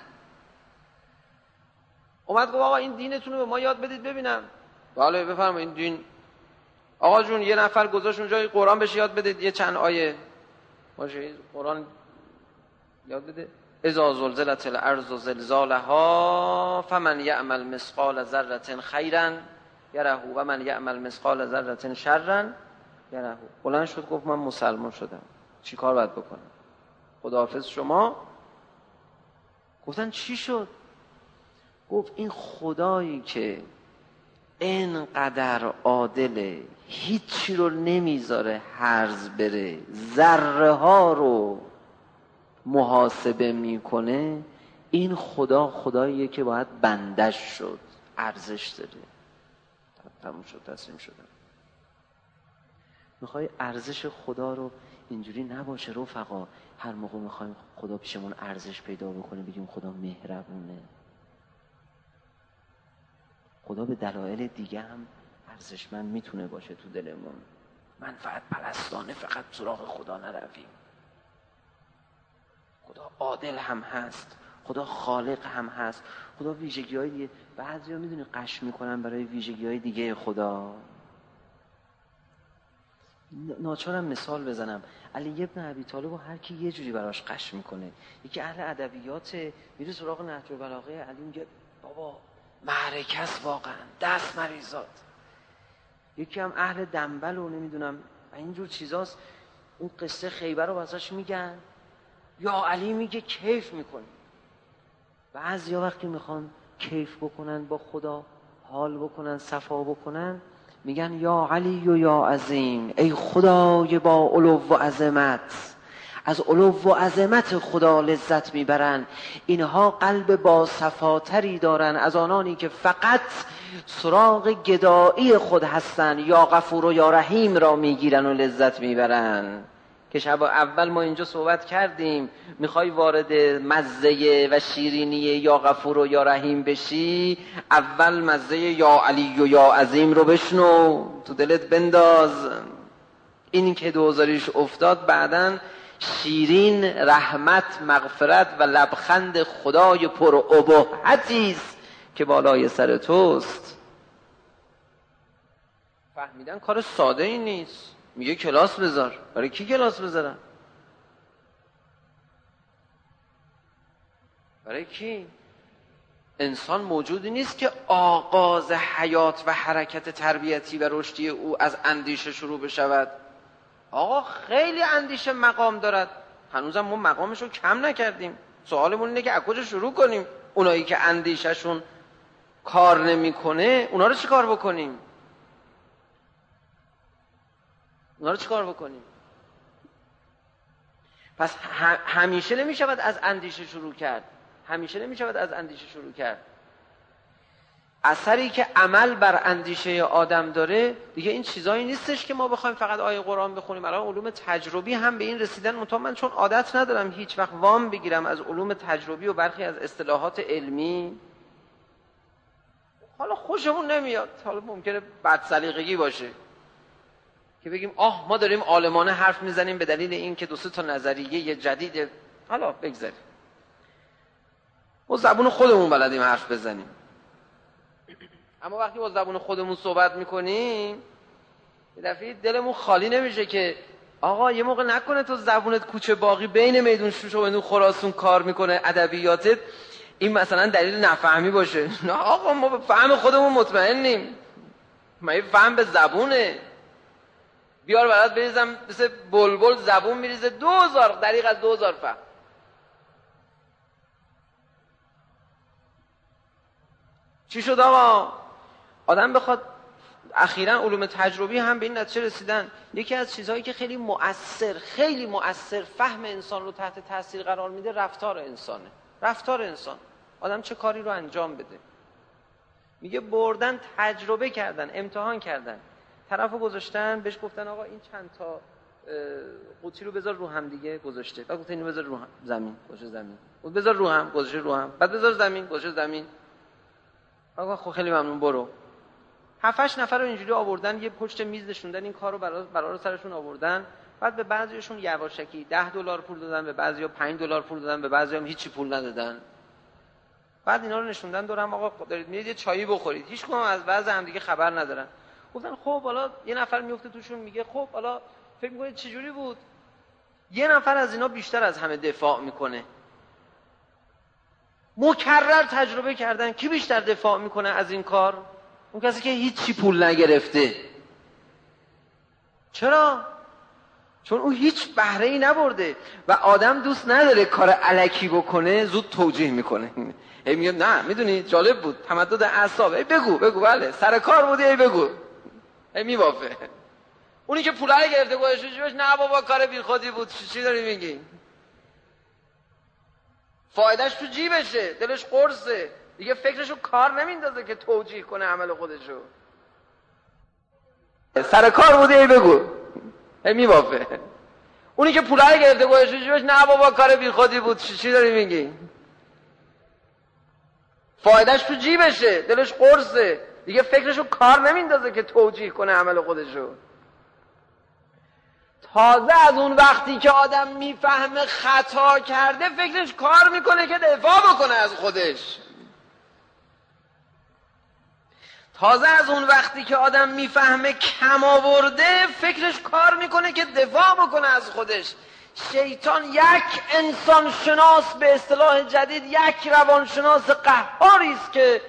اومد گفت آقا این دینتون رو به ما یاد بدید ببینم. بله بفرمایید. این دین آقا جون یه نفر گذاشت اونجا قرآن بشه یاد بدید، یه چند آیه باشه قرآن یاد بده. اذا زلزلت الارض زلزالها فمن یعمل مثقال ذره خیرا یره و من یعمل مثقال ذره شرا یره. بلند شد گفت من مسلمان شدم، چی کار باید بکنم؟ خداحافظ شما. گفتن چی شد؟ گفت این خدایی که اینقدر عادله، هیچی رو نمیذاره هرز بره، ذره ها رو محاسبه میکنه، این خدا خداییه که باید بندش شد، ارزش داره. تموم شد، تسلیم شدم. میخوای ارزش خدا رو اینجوری نباشه رفقا، هر موقع میخوایم خدا پیشمون ارزش پیدا بکنه بگیم خدا مهربونه. خدا به دلایل دیگه هم ارزشمند میتونه باشه تو دلمون. منفعت پرستانه فقط سراغ خدا نرویم. خدا عادل هم هست، خدا خالق هم هست، خدا ویژگی های دیگه. بعضی ها میدونی قش میکنن برای ویژگی های دیگه خدا. ناچارم مثال بزنم، علی ابن ابی طالب و هر کی یه جوری براش قش میکنه. یکی اهل ادبیات میره سراغ نهج البلاغه، علی میگه بابا معرکه است واقعا، دست مریزاد. یکی هم اهل دنبل و نمیدونم اینجور چیزاست، اون قصه خیبر رو واسش میگن، یا علی میگه کیف میکنه. بعضیا وقتی میخوان کیف بکنن با خدا، حال بکنن، صفا بکنن، میگن یا علی و یا عظیم، ای خدای با علو و عظمت. از علو و عظمت خدا لذت میبرن. اینها قلب با صفاتری دارن از آنانی که فقط سراغ گدایی خود هستن، یا غفور و یا رحیم را میگیرن و لذت میبرن. که شب اول ما اینجا صحبت کردیم، میخوای وارد مزه و شیرینی یا غفور و یا رحیم بشی، اول مزه یا علی و یا عظیم رو بشنو، تو دلت بنداز. این که دوزاریش افتاد بعدن شیرین رحمت، مغفرت و لبخند خدای پر ابهتی است که بالای سر توست. فهمیدن کار ساده ای نیست. میگه کلاس بذار. برای کی کلاس بذارن؟ برای کی؟ انسان موجودی نیست که آغاز حیات و حرکت تربیتی و رشدی او از اندیشه شروع بشود. آقا خیلی اندیشه مقام دارد، هنوزم ما مقامش رو کم نکردیم. سوالمون اینه که از کجا شروع کنیم؟ اونایی که اندیشهشون کار نمیکنه اونا رو چی کار بکنیم؟ اونا رو چی کار بکنیم؟ پس همیشه نمیشود از اندیشه شروع کرد. همیشه نمیشود از اندیشه شروع کرد. اثری که عمل بر اندیشه آدم داره دیگه این چیزایی نیستش که ما بخوایم فقط آیه قرآن بخونیم. الان علوم تجربی هم به این رسیدن، منتها من چون عادت ندارم هیچ وقت وام بگیرم از علوم تجربی و برخی از اصطلاحات علمی، حالا خوشمون نمیاد، حالا ممکنه بد سلیقگی باشه که بگیم آه ما داریم عالمانه حرف میزنیم به دلیل این که دو سه تا نظریه جدید، حالا بگذاریم ما زبون خودمون بلدیم حرف بزنیم. اما وقتی با زبون خودمون صحبت میکنیم یه دفعه دلمون خالی نمیشه که آقا یه موقع نکنه تو زبونت کوچه باقی بین میدون شوش و میدون خراسون کار میکنه، ادبیاتت این مثلا دلیل نفهمی باشه. نه آقا ما به فهم خودمون مطمئنیم. ما یه فهم به زبونه. بیار برات بریزم مثل بلبل زبون میریزه دوزار دریغ از دوزار فهم. چی شد آقا؟ آدم بخواد اخیراً علوم تجربی هم به این نتیجه رسیدن یکی از چیزهایی که خیلی مؤثر خیلی مؤثر فهم انسان رو تحت تاثیر قرار میده رفتار انسانه. رفتار انسان، آدم چه کاری رو انجام بده. میگه بردن تجربه کردن، امتحان کردن طرفو گذاشتن، بهش گفتن آقا این چند تا قوطی رو بذار رو هم دیگه، گذاشته. بعد گفتن اینو بذار رو هم زمین، گذاشته زمین. گفت بذار رو هم، گذاشته رو هم. بعد بذار زمین، گذاشته زمین. آقا خب خیلی ممنون برو. هفت هشت نفر رو اینجوری آوردن، یه پشت میز نشوندن، این کارو برا برا رو سرشون آوردن. بعد به بعضیشون یواشکی ده دلار پول دادن، به بعضیا پنج دلار پول دادن، به بعضیا هم هیچی پول ندادن. بعد اینا رو نشوندن دورم، آقا دارید میرید یه چایی بخورید. هیچ کدوم از وضع هم دیگه خبر ندارن. گفتن خب حالا یه نفر میفته توشون میگه خب حالا فکر می‌کنید چه جوری بود؟ یه نفر از اینا بیشتر از همه دفاع میکنه. مکرر تجربه کردن کی بیشتر دفاع میکنه از این کار؟ اون کسی که هیچی پول نگرفته. چرا؟ چون او هیچ بهره ای نبرده و آدم دوست نداره کار الکی بکنه، زود توجیه میکنه. هی میگه نه میدونی جالب بود، تمدد اعصاب. ای بگو بگو بله سر کار بودی، ای بگو. ای میوافه. اونی که پولای گرفته گوشش جیبش، نه بابا کار بیخودی بود. چی داری میگی؟ فایدهش تو جیبشه، دلش قرصه، دیگه فکرشو کار نمیندازه که توجیه کنه عمل خودشو. سر کار بودی، ای بگو. ای میوافه. اونی که پولای گرفته گوشش جیبش، نه بابا کار بیخودی بود. چی داری میگی؟ فایدهش تو جیبشه، دلش قرصه، دیگه فکرشو کار نمیندازه که توجیه کنه عمل خودشو. تازه از اون وقتی که آدم میفهمه خطا کرده، فکرش کار میکنه که دفاع بکنه از خودش. تازه از اون وقتی که آدم میفهمه کم آورده، فکرش کار میکنه که دفاع بکنه از خودش. شیطان یک انسان شناس، به اصطلاح جدید یک روانشناس قهاری است که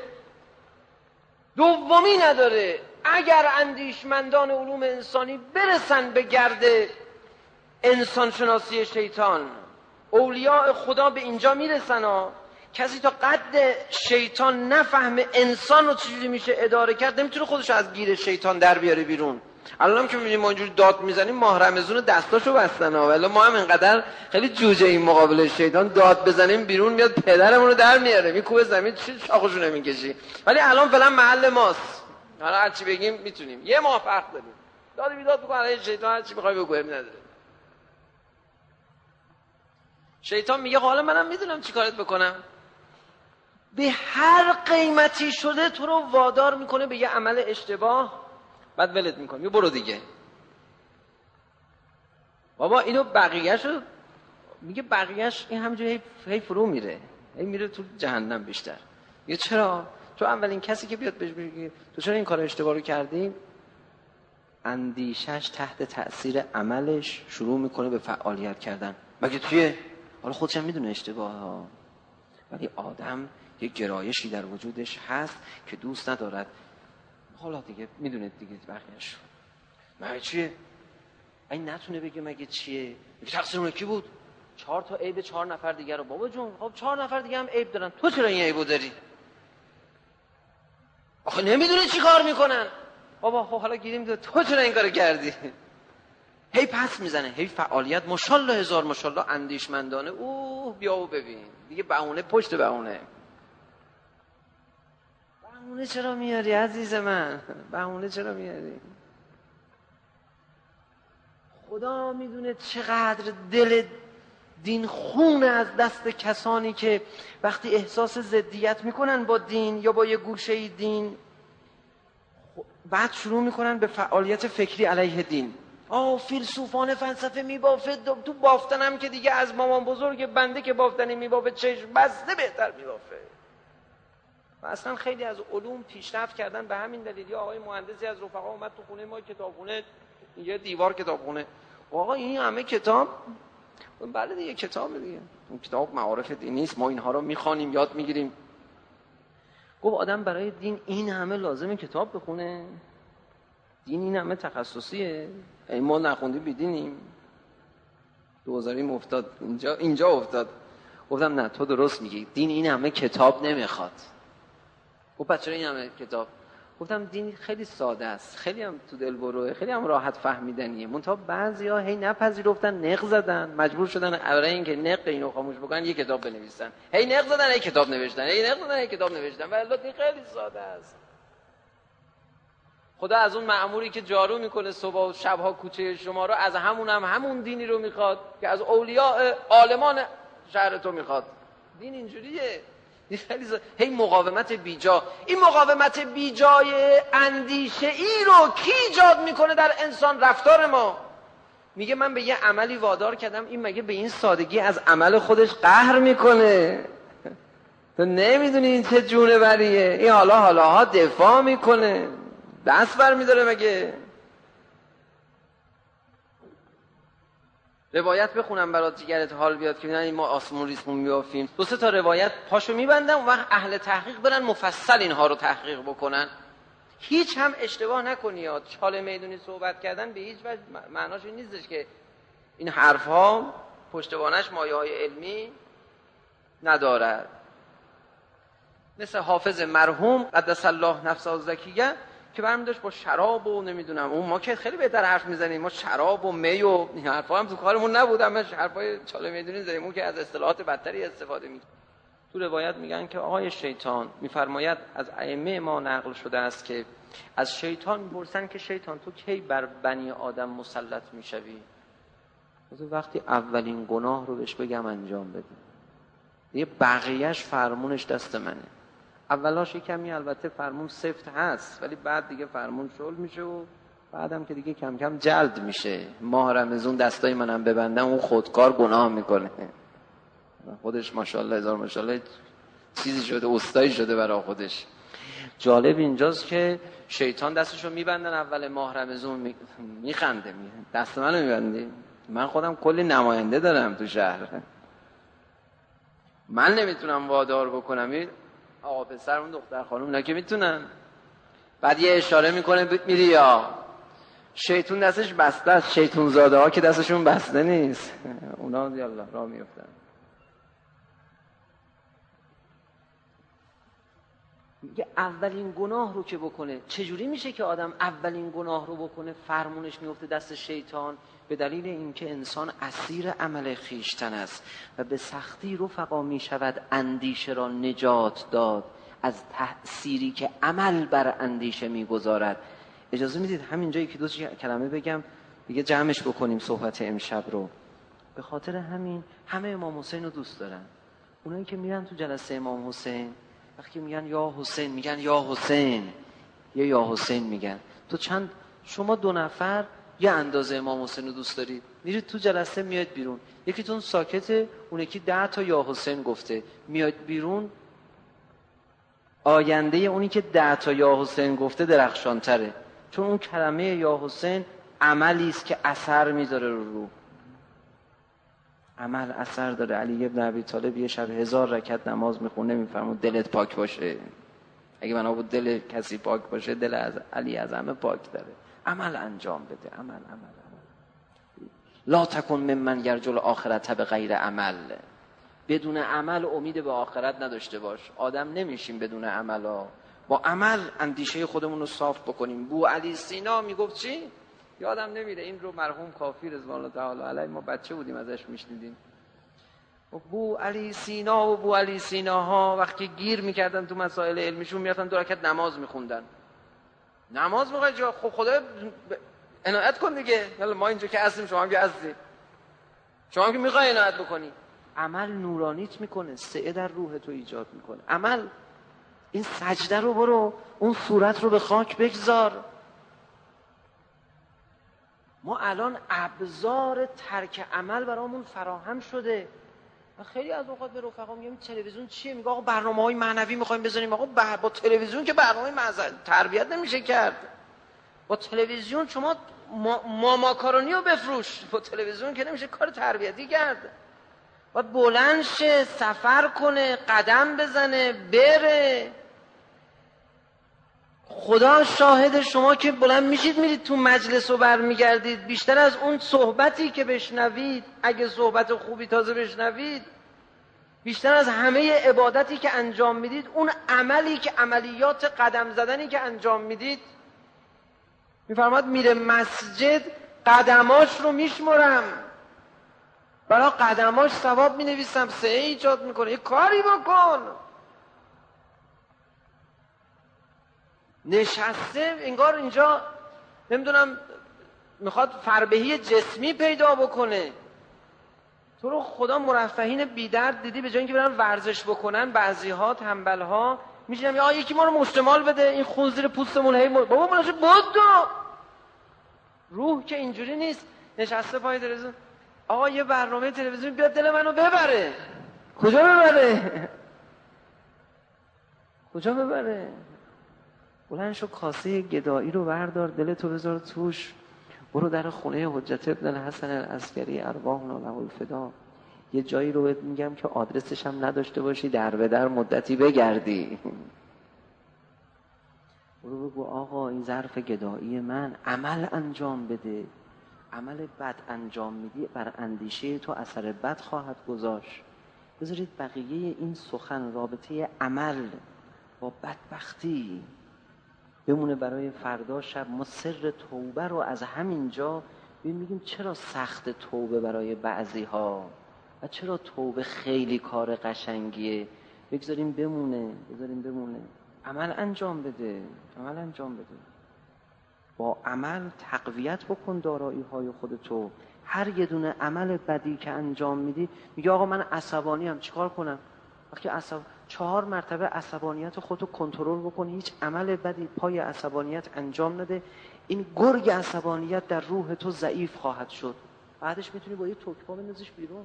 دومی نداره. اگر اندیشمندان علوم انسانی برسن به گرد انسان شناسی شیطان، اولیاء خدا به اینجا میرسن ها. کسی تا قد شیطان نفهمه انسان رو چجوری میشه اداره کرد، نمیتونه خودش از گیر شیطان در بیاره بیرون. الان هم که میبینیم ما اینجوری داد میزنیم، ماه رمضان دستاشو بستن ها، ولی ما هم اینقدر خیلی جوجه این مقابل شیطان داد بزنیم بیرون میاد پدرمون رو در میاره، میکوبه زمین، چی چاقوشو نمیکشی. ولی الان فعلا محل ماست، حالا هر چی بگیم میتونیم. یه ماه فرق داریم، داد بیداد بکن علیه شیطان، هر چی بخوای بگو نداره. شیطان میگه حالا منم میدونم چی کارت بکنم. به هر قیمتی شده تو رو وادار میکنه به یه عمل اشتباه، بعد ولت میکنه میگه برو دیگه. بابا اینو بقیه‌شو میگه، بقیه‌اش این همینجوری هی فرو میره، هی میره تو جهنم بیشتر. میگه چرا؟ تو اولین کسی که بیاد بهش بگی تو چرا این کار اشتباه رو کردی، اندیشش تحت تأثیر عملش شروع میکنه به فعالیت کردن. مگه توی حالا خودش هم میدونه اشتباه ها، ولی آدم یه گرایشی در وجودش هست که دوست ندارد. حالا دیگه میدونه دیگه بقیه‌اش مگه چیه؟ این نتونه بگه مگه چیه؟ میگه تقصیر اون کی بود؟ چهار تا عیب چهار نفر دیگه رو. بابا جون خب چهار نفر دیگه هم عیب دارن، تو چرا این عیبو داری؟ آخه نمیدونه چی کار میکنن. بابا خب حالا گیریم تو چرا این کارو کردی؟ هی پس میزنه، هی فعالیت. ماشاءالله هزار ماشاءالله اندیشمندانه. اوه بیا و ببین دیگه، بهونه پشت بهونه. بهونه چرا میاری عزیز من؟ بهونه چرا میاری؟ خدا میدونه چقدر دل دین خون از دست کسانی که وقتی احساس ضدیت میکنن با دین یا با یه گوشه دین، بعد شروع میکنن به فعالیت فکری علیه دین. آه فیلسوفان فلسفه میبافه، تو بافتنم که دیگه از مامان بزرگ بنده که بافتنی میبافه چشم بسته بهتر میبافه. و اصلا خیلی از علوم پیشرفت کردن به همین دلیل. یا آقای مهندسی از رفقا اومد تو خونه ما، کتابخونه یه دیوار کتابخونه، آقا این همه کتاب. بله دیگه کتاب دیگه، این کتاب معارف دینی است، ما اینها رو میخوانیم یاد میگیریم. گفت آدم برای دین این همه لازمه کتاب بخونه؟ دین این همه تخصصیه؟ ای ما نخوندیم بیدینیم؟ دوزاریم افتاد اینجا اینجا افتاد. گفتم نه تو درست میگی، دین این همه کتاب نمیخواد. گفت پس چرا این همه کتاب؟ گفتم دین خیلی ساده است، خیلی هم تو دل بروه، خیلی هم راحت فهمیدنیه. منتها بعضیا هی نپذیرفتن، نق زدن، مجبور شدن برای اینکه نق اینو خاموش بکنن یه کتاب بنویسن. هی نق زدن، هی کتاب نوشتن، هی نق زدن، هی کتاب نوشتن. ولی دین خیلی ساده است. خدا از اون مأموری که جارو میکنه صبح و شبها کوچه شما رو، از همون هم همون دینی رو میخواد که از اولیاء عالمان شهر تو میخواد. دین اینجوریه. هی مقاومت بیجا. این مقاومت بیجای اندیشه ای رو کی ایجاد میکنه در انسان؟ رفتار ما. میگه من به یه عملی وادار کردم، این مگه به این سادگی از عمل خودش قهر میکنه؟ تو نمیدونی این چه جونه بریه. این حالا حالا ها دفاع میکنه، دست بر میداره. مگه روایت بخونم برات جگرت حال بیاد که ببینن ما آسمون ریسمون میافیم. دو سه تا روایت پاشو میبندم و اهل تحقیق برن مفصل اینها رو تحقیق بکنن. هیچ هم اشتباه نکنی. یا چاله میدونی صحبت کردن به هیچ وجه معناش این نیستش که این حرفها پشتوانش مایه‌های علمی ندارد. مثل حافظ مرحوم قدس الله نفسه الزکیه که برمی داشت با شراب و نمیدونم، اون ما که خیلی بهتر حرف میزنیم، ما شراب و می و این حرفا هم تو کارمون نبود، همش حرفای چاله میدونی زدیم، اون که از اصطلاحات بدتری استفاده میکنه. تو روایت میگن که آقای شیطان میفرماید، از ائمه ما نقل شده است که از شیطان میپرسن که شیطان تو کی بر بنی آدم مسلط میشوی؟ تو وقتی اولین گناه رو بهش بگم انجام بده، دیگه بقیهش فرمونش دست منه. اولاش کمی البته فرمون سفت هست، ولی بعد دیگه فرمون شل میشه و بعدم که دیگه کم کم جلد میشه. ماه رمضان دستای منم ببندم اون خودکار گناه میکنه، خودش ماشاءالله هزار ماشاءالله چیزی شده، استایی شده برای خودش. جالب اینجاست که شیطان دستشو میبندن اول ماه رمضان، میخنده می دست منو میبندی. من خودم کلی نماینده دارم تو شهر، من نمیتونم وادار بکنم. این آقا پسر اون دختر خانم اینا که میتونن. بعد یه اشاره میکنه میری، یا شیطون دستش بسته است، شیطون زاده ها که دستشون بسته نیست، اونا یالا راه میافتن. میگه اولین گناه رو که بکنه، چجوری میشه که آدم اولین گناه رو بکنه فرمونش میفته دست شیطان؟ به دلیل اینکه انسان اسیر عمل خیشتن است و به سختی رفقا میشود اندیشه را نجات داد از تأثیری که عمل بر اندیشه میگذارد. اجازه میدید همین جایی که دو کلمه بگم دیگه جمعش بکنیم صحبت امشب رو. به خاطر همین همه امام حسین رو دوست دارن. اونایی که میرن تو جلسه امام حسین وقتی میگن یا حسین میگن یا حسین، یا یا حسین میگن. تو چند شما دو نفر یه اندازه امام حسین رو دوست دارید، میرید تو جلسه میاد بیرون، یکیتون ساکته، اون یکی ده تا یا حسین گفته، میاد بیرون آینده اونی که ده تا یا حسین گفته درخشان تره، چون اون کلمه یا حسین عملی است که اثر میذاره رو روح. عمل اثر داره. علی ابن ابی طالب یه شب هزار رکعت نماز میخونه، میفرمود دلت پاک باشه. اگه بنا بود دل کسی پاک باشه، دل از علی از همه پاک داره. عمل انجام بده. عمل عمل عمل لا تکن ممن یرجو الاخرة بغیر عمل. بدون عمل امید به آخرت نداشته باش. آدم نمیشیم بدون عمل ها. با عمل اندیشه خودمون رو صاف بکنیم. بو علی سینا میگفت چی؟ یادم نمیره، این رو مرحوم کافی رضوان الله تعالی علیه ما بچه بودیم ازش میشنیدیم. بو علی سینا و بو علی سینا ها وقتی گیر میکردن تو مسائل علمیشون میرفتن دو رکعت نماز میخوندن. نماز میخوای جا خب خدا عنایت کن دیگه. یالا ما اینجا که هستیم، شما هم که هستید، شما هم که میخوای عنایت بکنی. عمل نورانیت میکنه، سعه در روح تو ایجاد میکنه. عمل این سجده رو برو، اون صورت رو به خاک بگذار. ما الان ابزار ترک عمل برامون فراهم شده. و خیلی از اوقات به رفقا میگم تلویزیون چیه؟ میگه آقا برنامه‌های معنوی می‌خوایم بذاریم. آقا با تلویزیون که برنامه معنوی تربیت نمیشه کرد. با تلویزیون شما ما, ما ماکارونی رو بفروش، با تلویزیون که نمیشه کار تربیتی کرد. باید بلند شه، سفر کنه، قدم بزنه، بره. خدا شاهد، شما که بلند میشید میرید تو مجلس و برمیگردید، بیشتر از اون صحبتی که بشنوید، اگه صحبت خوبی تازه بشنوید، بیشتر از همه عبادتی که انجام میدید، اون عملی که عملیات قدم زدنی که انجام میدید. میفرماد میره مسجد قدماش رو میشمرم، برای قدماش ثواب مینویسم، سعی ایجاد میکنه. یه کاری بکن. نشسته انگار اینجا نمیدونم میخواد فربهی جسمی پیدا بکنه. تو رو خدا مرفهین بی درد دیدی به جای اینکه برن ورزش بکنن بعضی‌ها تنبل‌ها میشینن یا یکی ما رو مشتمال بده، این خون زیر پوستمون هی مر... بابا بلاش بدو. روح که اینجوری نیست. نشسته پای تلویزیون، آقا یه برنامه تلویزیون بیاد دل منو ببره. کجا ببره؟ کجا ببره؟ بلند شو کاسه گدایی رو بردار، دلتو بذار توش، برو در خونه حجت ابن الحسن العسکری ارواحنا له الفدا. یه جایی رو بهت میگم که آدرسش هم نداشته باشی، در به در مدتی بگردی. برو بگو آقا این ظرف گدایی من، عمل انجام بده. عمل بد انجام میدی بر اندیشه تو اثر بد خواهد گذاشت. بذارید بقیه این سخن رابطه عمل با بدبختی بمونه برای فردا شب. ما سر توبه رو از همین جا میگیم چرا سخت توبه برای بعضی ها و چرا توبه خیلی کار قشنگیه. بگذاریم بمونه، بذاریم بمونه. عمل انجام بده، عمل انجام بده. با عمل تقویت بکن دارایی های خودتو. هر یه دونه عمل بدی که انجام میدی میگه آقا من عصبانی ام چیکار کنم؟ وقتی عصب چهار مرتبه عصبانیت خودتو کنترل بکن، هیچ عمل بدی پای عصبانیت انجام نده، این گرگ عصبانیت در روح تو ضعیف خواهد شد. بعدش میتونی با یه توکپا بندازیش بیرون.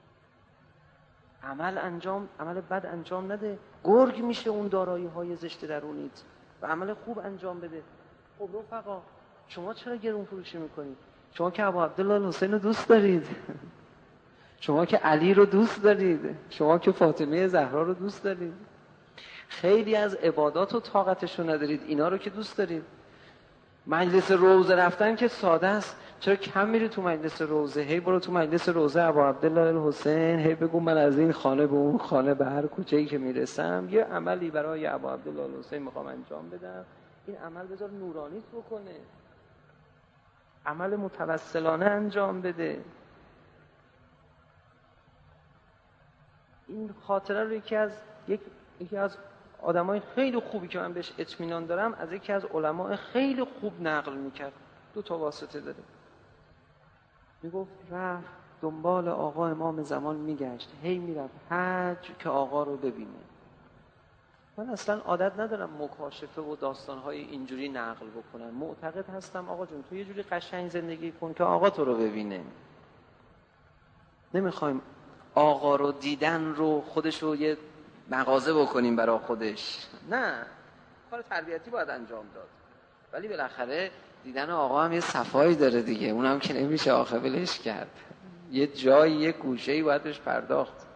عمل انجام عمل بد انجام نده، گرگ میشه اون دارایی های زشت درونیت و عمل خوب انجام بده. خب رفقا شما چرا گرون فروشی میکنید؟ شما که ابو عبدالله الحسین رو دوست دارید، شما که علی رو دوست دارید، شما که فاطمه زهرا رو دوست دارید، خیلی از عبادات و طاقتشو ندارید، اینا رو که دوست دارید. مجلس روزه رفتن که ساده است، چرا کم میری تو مجلس روزه؟ هی برو تو مجلس روزه ابو عبدالله الحسین، هی بگو من از این خانه به اون خانه به هر کوچه‌ای که میرسم یه عملی برای ابو عبدالله الحسین میخوام انجام بدم. این عمل بذار نورانیت بکنه، عمل متوسلانه انجام بده. این خاطره رو یکی از یک یکی از آدمای خیلی خوبی که من بهش اطمینان دارم از یکی از علماء خیلی خوب نقل میکرد. دو تا واسطه داره. میگفت رفت دنبال آقا امام زمان میگشت، هی میرفت حج که آقا رو ببینه. من اصلا عادت ندارم مکاشفه و داستانهای اینجوری نقل بکنم. معتقد هستم آقا جون تو یه جوری قشنگ زندگی کن که آقا تو رو ببینه. نمیخوایم آقا رو دیدن رو خودش رو یه مغازه بکنیم برای خودش. نه، کار تربیتی باید انجام داد، ولی بالاخره دیدن آقا هم یه صفایی داره دیگه، اونم که نمیشه آخه ولش کرد. یه جایی یه گوشه‌ای باید بهش پرداخت.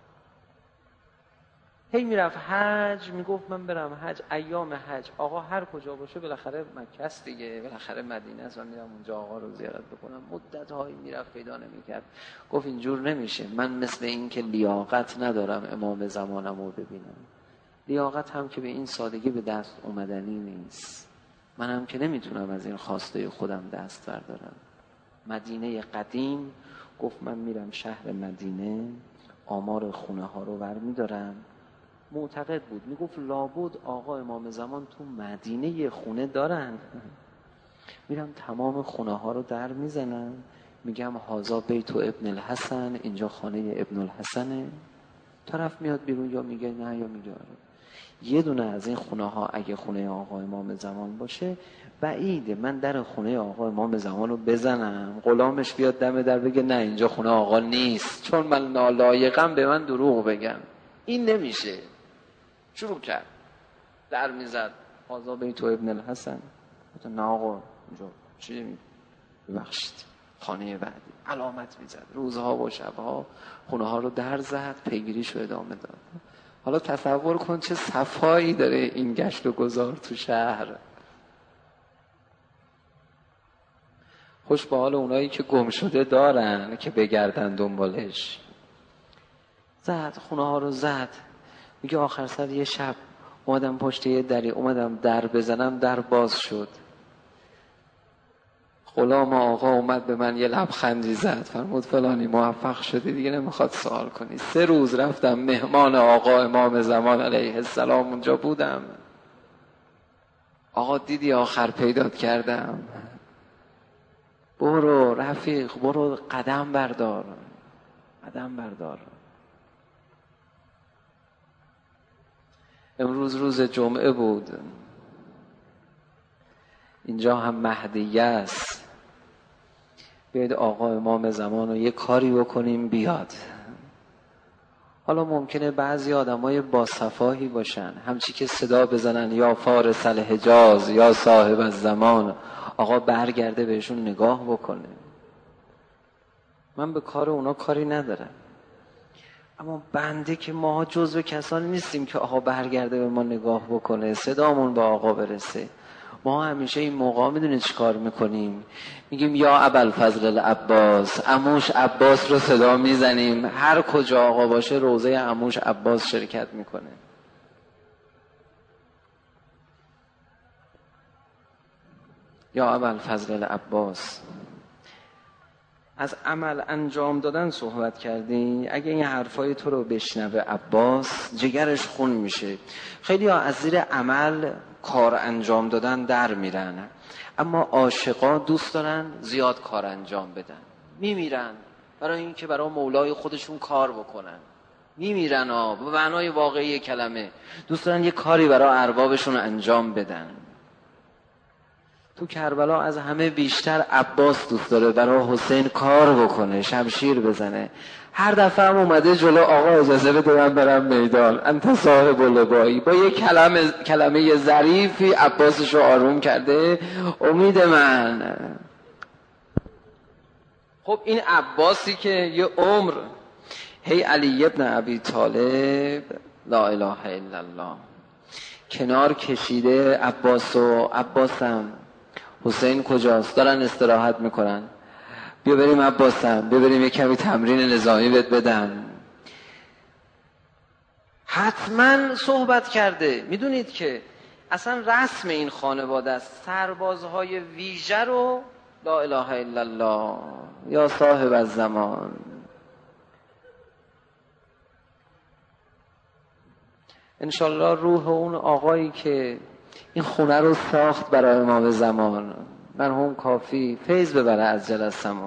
هی میرفت حج، میگفت من برم حج، ایام حج آقا هر کجا باشه بالاخره مکه است دیگه، بالاخره مدینه است، من میرم اونجا آقا رو زیارت بکنم. مدت هایی میرفت پیدا نمیکرد. گفت اینجور نمیشه، من مثل این که لیاقت ندارم امام زمانم رو ببینم. لیاقت هم که به این سادگی به دست اومدنی نیست. من هم که نمیتونم از این خواسته خودم دست بردارم. مدینه قدیم گفت من میرم شهر مدینه، آمار خونه ها رو ور میدارم. معتقد بود، میگفت لابد آقا امام زمان تو مدینه یه خونه دارن. میرم تمام خونه ها رو در میزنم، میگم هازا بیت ابن الحسن، اینجا خانه ابن الحسنه. طرف میاد بیرون یا میگه نه یا میگه آره. یه دونه از این خونه ها اگه خونه آقا امام زمان باشه بعیده من در خونه آقا امام زمان رو بزنم، غلامش بیاد دم در بگه نه اینجا خونه آقا نیست، چون من نالایقم به من دروغ بگن. این نمیشه. شروع کرد در میزد هازا بیت ابن الحسن. نه آقا اینجا چی می ببخشید خانه بعدی. علامت میزد، روزها و شبها خونه ها رو در زد، پیگیریشو ادامه داد. حالا تصور کن چه صفایی داره این گشت و گذار تو شهر. خوش به حال اونایی که گم شده دارن که بگردن دنبالش. زد خونه ها رو زد. میگه آخر سر یه شب اومدم پشت یه دری، اومدم در بزنم در باز شد. غلام آقا اومد به من یه لبخندی زد، فرمود فلانی موفق شدی دیگه نمیخواد سوال کنی. سه روز رفتم مهمان آقا امام زمان علیه السلام اونجا بودم. آقا دیدی آخر پیدات کردم، برو رفیق، برو قدم بردار، قدم بردار. امروز روز جمعه بود، اینجا هم مهدیه است. بیاید آقا امام زمان رو یه کاری بکنیم بیاد. حالا ممکنه بعضی آدمای باصفاهی باشن، همچی که صدا بزنن یا فارس الحجاز یا صاحب الزمان، آقا برگرده بهشون نگاه بکنه. من به کار اونا کاری ندارم، اما بنده که ما جزو کسانی نیستیم که آقا برگرده به ما نگاه بکنه، صدامون به آقا برسه. ما همیشه این موقع میدونید چی کار میکنیم؟ میگیم یا ابوالفضل العباس، عموش عباس رو صدا میزنیم. هر کجا آقا باشه روضه عموش عباس شرکت میکنه. یا ابوالفضل العباس. از عمل انجام دادن صحبت کردی. اگه این حرفای تو رو بشنوه عباس، جگرش خون میشه. خیلی ها از زیر عمل کار انجام دادن در میرن، اما عاشقا دوست دارن زیاد کار انجام بدن، میمیرن برای این که برای مولای خودشون کار بکنن. میمیرن ها، به معنای واقعی کلمه دوست دارن یه کاری برای اربابشون انجام بدن. تو کربلا از همه بیشتر عباس دوست داره برای حسین کار بکنه، شمشیر بزنه. هر دفعه هم اومده جلو، آقا اجازه بده من برم میدان، انت صاحب لبایی، با یه کلمه کلمه ظریفی عباسشو آروم کرده. امید من. خب این عباسی که یه عمر هی علی ابن ابی طالب لا اله الا الله کنار کشیده عباسو، عباسم حسین کجاست؟ دارن استراحت میکنن، بیا بریم عباسم، بیا بریم یه کمی تمرین نظامی بهت بدم. حتما صحبت کرده. میدونید که اصلا رسم این خانواده است، سربازهای ویژه رو لا اله الا الله یا صاحب الزمان. انشالله روح اون آقایی که این خونه رو ساخت برای امام زمان، مرحوم کافی، فیض ببره از جلسمون.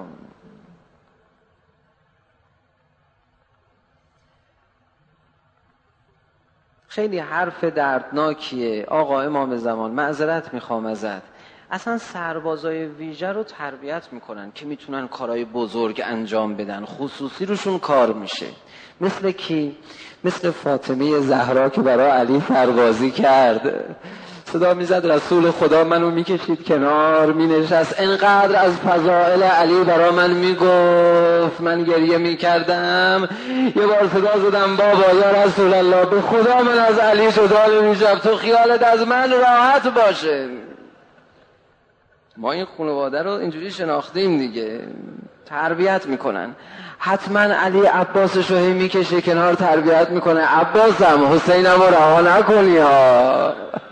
خیلی حرف دردناکیه. آقا امام زمان معذرت میخوام ازت، اصلا سربازای ویژه رو تربیت میکنن که میتونن کارهای بزرگ انجام بدن، خصوصی روشون کار میشه. مثل کی؟ مثل فاطمه زهرا که برای علی سربازی کرد، صدا میزد رسول خدا منو میکشید کنار، مینشست، انقدر از فضائل علی برا من میگفت، من گریه میکردم. یه بار صدا زدم بابا یا رسول الله، به خدا من از علی جدا نمیشم، تو خیالت از من راحت باشه. ما این خانواده رو اینجوری شناختیم دیگه، تربیت میکنن. حتما علی عباسشو هی میکشه کنار، تربیت میکنه. عباسم حسینم رو رها نکنی ها.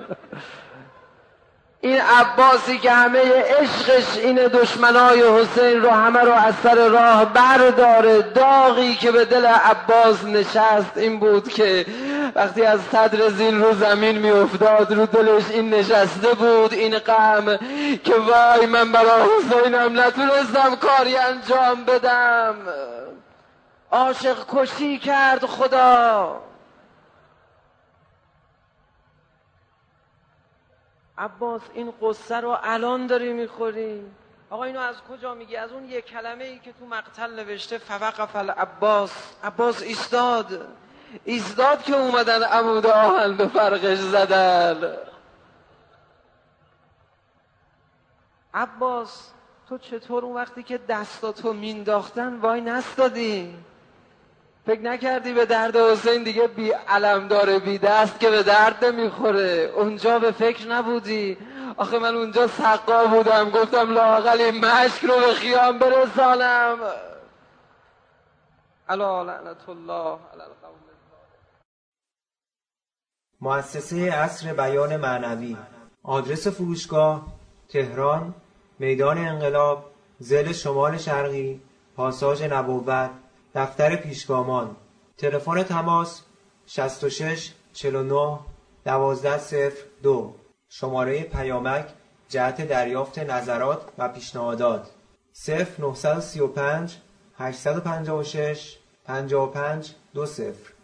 این عباسی که همه عشقش اینه دشمنای حسین رو همه رو از سر راه برداره. داغی که به دل عباس نشست این بود که وقتی از صدر زین رو زمین می افتاد، رو دلش این نشسته بود، این غم که وای من برای حسینم نتونستم کاری انجام بدم. عاشق کشی کرد خدا. عباس این قصه رو الان داری میخوری؟ آقا اینو از کجا میگی؟ از اون یک کلمه ای که تو مقتل نوشته فوقف العباس. عباس ایستاد، ایستاد که اومدن عمود آهن به فرقش زدن. عباس تو چطور اون وقتی که دستاتو مینداختن وای نستادی؟ فکر نکردی به درد حسین دیگه بی علم داره، بی دست که به درد نمیخوره؟ اونجا به فکر نبودی؟ آخه من اونجا سقا بودم، گفتم لااقل این مشک رو به خیام برسانم. الا لعنت الله علی القوم. مؤسسه عصر بیان معنوی. آدرس فروشگاه: تهران، میدان انقلاب، ضلع شمال شرقی، پاساژ نبوت، دفتر پیشگامان. تلفن تماس: شصت و شش چهل و نه دوازده صفر دو. شماره پیامک جهت دریافت نظرات و پیشنهادات صفر نه سه پنج هشت پنج شش پنجاه و پنج دو صفر.